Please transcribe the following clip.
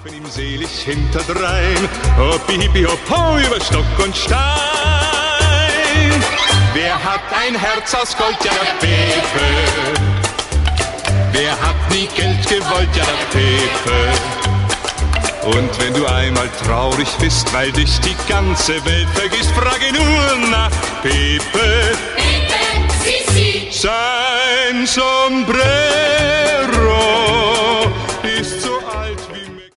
Laufen ihm selig hinterdrein, hopp, hippie, hopp, ho, über Stock und Stein. Wer hat ein Herz aus Gold? Ja, der Pepe. Wer hat nie Geld gewollt? Ja, der Pepe. Und wenn du einmal traurig bist, weil dich die ganze Welt vergisst, frage nur nach Pepe. Pepe, Sissi. Sein Sombrero